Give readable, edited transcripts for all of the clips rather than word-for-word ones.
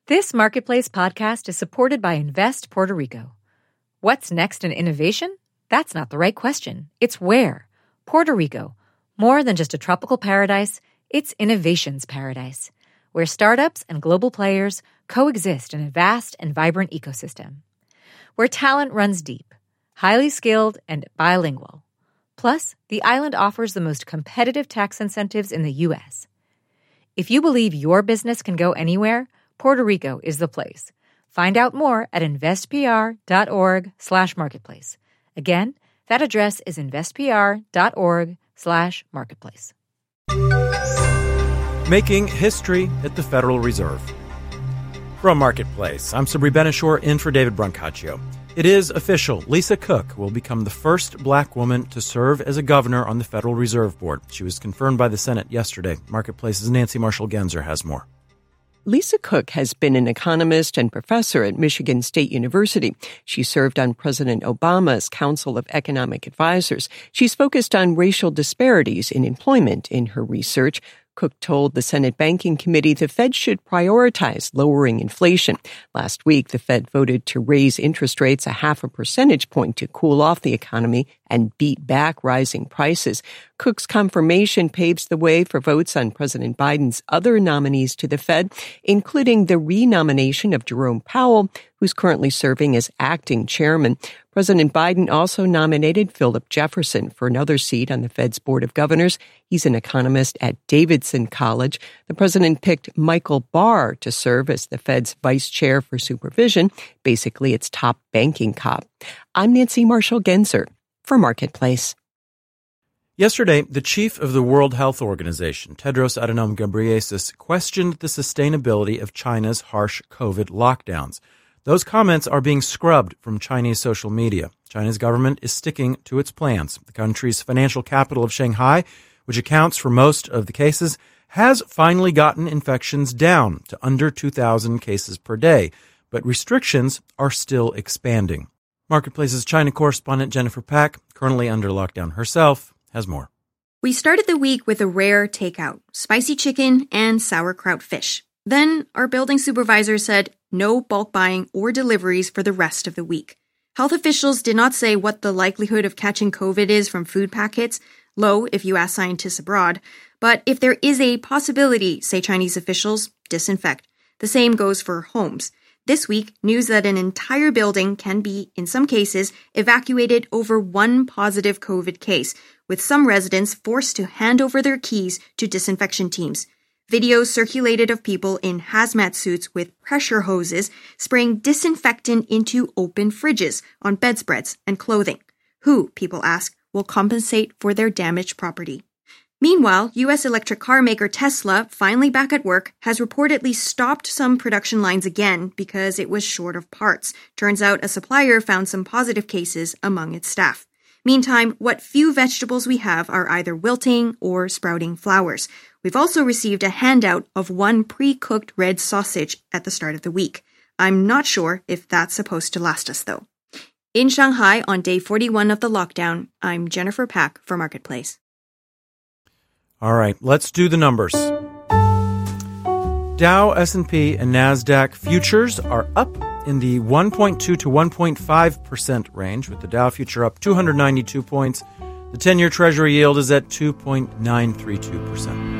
This Marketplace podcast is supported by Invest Puerto Rico. What's next in innovation? That's not the right question. It's where. Puerto Rico. More than just a tropical paradise, it's innovation's paradise, where startups and global players coexist in a vast and vibrant ecosystem. Where talent runs deep, highly skilled, and bilingual. Plus, the island offers the most competitive tax incentives in the U.S. If you believe your business can go anywhere, Puerto Rico is the place. Find out more at investpr.org/marketplace. Again, that address is investpr.org/marketplace. Making history at the Federal Reserve. From Marketplace, I'm Sabri Benishore in for David Brancaccio. It is official. Lisa Cook will become the first black woman to serve as a governor on the Federal Reserve Board. She was confirmed by the Senate yesterday. Marketplace's Nancy Marshall-Genzer has more. Lisa Cook has been an economist and professor at Michigan State University. She served on President Obama's Council of Economic Advisors. She's focused on racial disparities in employment in her research. Cook told the Senate Banking Committee the Fed should prioritize lowering inflation. Last week, the Fed voted to raise interest rates 0.5 percentage point to cool off the economy and beat back rising prices. Cook's confirmation paves the way for votes on President Biden's other nominees to the Fed, including the renomination of Jerome Powell, who's currently serving as acting chairman. President Biden also nominated Philip Jefferson for another seat on the Fed's Board of Governors. He's an economist at Davidson College. The president picked Michael Barr to serve as the Fed's vice chair for supervision, basically its top banking cop. I'm Nancy Marshall-Genzer for Marketplace. Yesterday, the chief of the World Health Organization, Tedros Adhanom Ghebreyesus, questioned the sustainability of China's harsh COVID lockdowns. Those comments are being scrubbed from Chinese social media. China's government is sticking to its plans. The country's financial capital of Shanghai, which accounts for most of the cases, has finally gotten infections down to under 2,000 cases per day, but restrictions are still expanding. Marketplace's China correspondent Jennifer Pak, currently under lockdown herself, has more. We started the week with a rare takeout, spicy chicken and sauerkraut fish. Then our building supervisor said no bulk buying or deliveries for the rest of the week. Health officials did not say what the likelihood of catching COVID is from food packets, low if you ask scientists abroad. But if there is a possibility, say Chinese officials, disinfect. The same goes for homes. This week, news that an entire building can be, in some cases, evacuated over one positive COVID case, with some residents forced to hand over their keys to disinfection teams. Videos circulated of people in hazmat suits with pressure hoses spraying disinfectant into open fridges, on bedspreads and clothing. Who, people ask, will compensate for their damaged property? Meanwhile, U.S. electric car maker Tesla, finally back at work, has reportedly stopped some production lines again because it was short of parts. Turns out a supplier found some positive cases among its staff. Meantime, what few vegetables we have are either wilting or sprouting flowers. We've also received a handout of one pre-cooked red sausage at the start of the week. I'm not sure if that's supposed to last us, though. In Shanghai, on day 41 of the lockdown, I'm Jennifer Pak for Marketplace. All right, let's do the numbers. Dow, S&P, and NASDAQ futures are up in the 1.2 to 1.5% range, with the Dow future up 292 points. The 10-year Treasury yield is at 2.932%.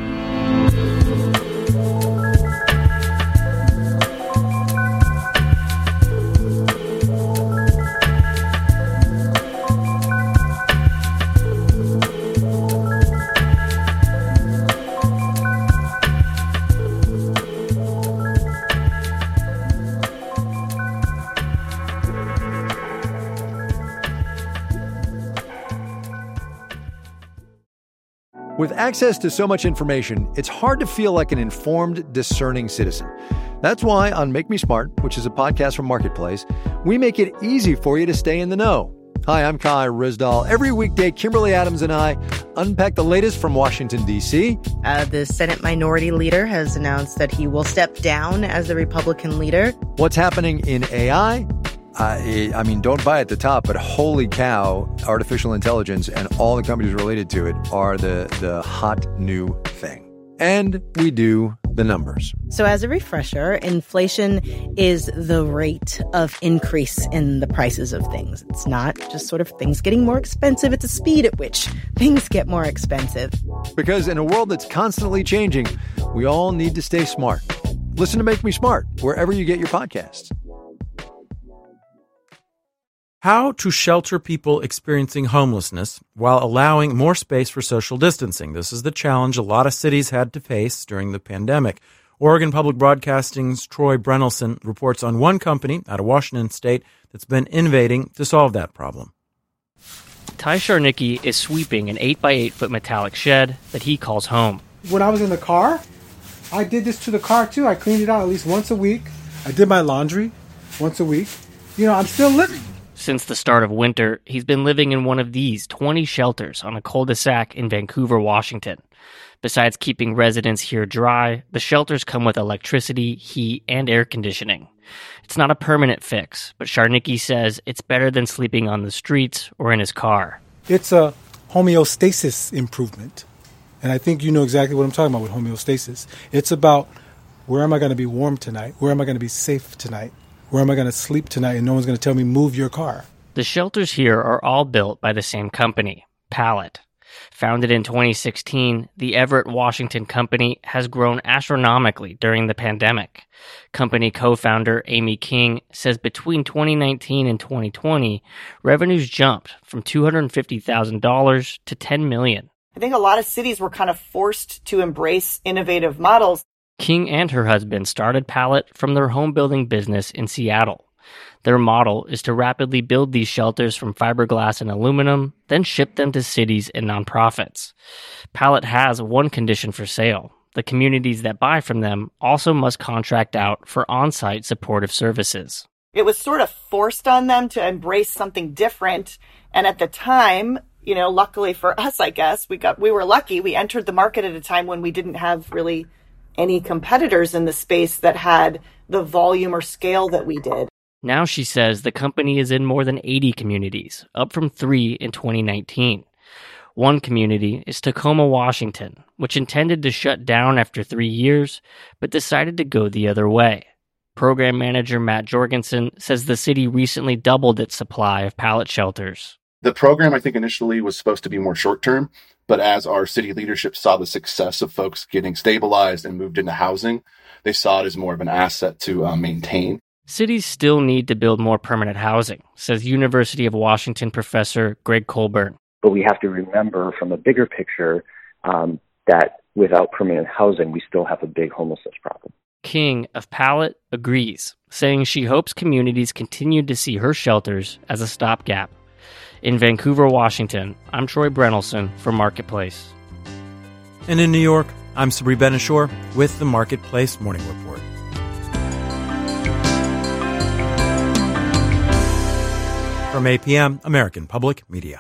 With access to so much information, it's hard to feel like an informed, discerning citizen. That's why on Make Me Smart, which is a podcast from Marketplace, we make it easy for you to stay in the know. Hi, I'm Kai Rizdal. Every weekday, Kimberly Adams and I unpack the latest from Washington, D.C. The Senate Minority Leader has announced that he will step down as the Republican leader. What's happening in AI? I mean, don't buy at the top, but holy cow, artificial intelligence and all the companies related to it are the hot new thing. And we do the numbers. So as a refresher, inflation is the rate of increase in the prices of things. It's not just sort of things getting more expensive. It's a speed at which things get more expensive. Because in a world that's constantly changing, we all need to stay smart. Listen to Make Me Smart wherever you get your podcasts. How to shelter people experiencing homelessness while allowing more space for social distancing. This is the challenge a lot of cities had to face during the pandemic. Oregon Public Broadcasting's Troy Brenelson reports on one company out of Washington State that's been innovating to solve that problem. Ty Sharnicki is sweeping an 8x8-foot metallic shed that he calls home. When I was in the car, I did this to the car too. I cleaned it out at least once a week. I did my laundry once a week. I'm still living. Since the start of winter, he's been living in one of these 20 shelters on a cul-de-sac in Vancouver, Washington. Besides keeping residents here dry, the shelters come with electricity, heat, and air conditioning. It's not a permanent fix, but Sharnicki says it's better than sleeping on the streets or in his car. It's a homeostasis improvement. And I think you know exactly what I'm talking about with homeostasis. It's about where am I going to be warm tonight? Where am I going to be safe tonight? Where am I going to sleep tonight and no one's going to tell me, move your car? The shelters here are all built by the same company, Pallet. Founded in 2016, the Everett, Washington company has grown astronomically during the pandemic. Company co-founder Amy King says between 2019 and 2020, revenues jumped from $250,000 to $10 million. I think a lot of cities were kind of forced to embrace innovative models. King and her husband started Pallet from their home building business in Seattle. Their model is to rapidly build these shelters from fiberglass and aluminum, then ship them to cities and nonprofits. Pallet has one condition for sale. The communities that buy from them also must contract out for on-site supportive services. It was sort of forced on them to embrace something different. And at the time, luckily for us, I guess, we were lucky. We entered the market at a time when we didn't have really any competitors in the space that had the volume or scale that we did. Now she says the company is in more than 80 communities, up from 3 in 2019. One community is Tacoma, Washington, which intended to shut down after 3 years, but decided to go the other way. Program manager Matt Jorgensen says the city recently doubled its supply of Pallet shelters. The program, I think, initially was supposed to be more short-term, but as our city leadership saw the success of folks getting stabilized and moved into housing, they saw it as more of an asset to maintain. Cities still need to build more permanent housing, says University of Washington professor Greg Colburn. But we have to remember from a bigger picture that without permanent housing, we still have a big homelessness problem. King of Pallet agrees, saying she hopes communities continue to see her shelters as a stopgap. In Vancouver, Washington, I'm Troy Brenelson for Marketplace. And in New York, I'm Sabri Ben-Achour with the Marketplace Morning Report. From APM, American Public Media.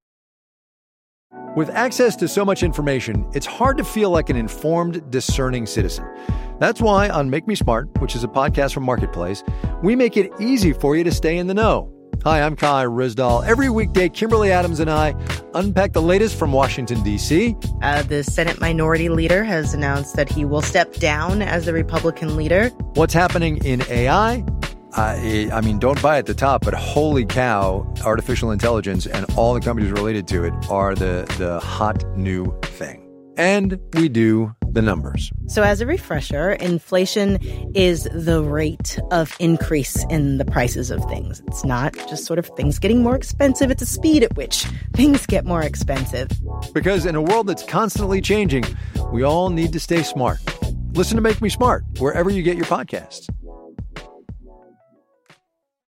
With access to so much information, it's hard to feel like an informed, discerning citizen. That's why on Make Me Smart, which is a podcast from Marketplace, we make it easy for you to stay in the know. Hi, I'm Kai Rizdal. Every weekday, Kimberly Adams and I unpack the latest from Washington, D.C. The Senate Minority Leader has announced that he will step down as the Republican leader. What's happening in AI? I mean, don't buy at the top, but holy cow, artificial intelligence and all the companies related to it are the hot new thing. And we do the numbers. So as a refresher, inflation is the rate of increase in the prices of things. It's not just sort of things getting more expensive. It's a speed at which things get more expensive. Because in a world that's constantly changing, we all need to stay smart. Listen to Make Me Smart wherever you get your podcasts.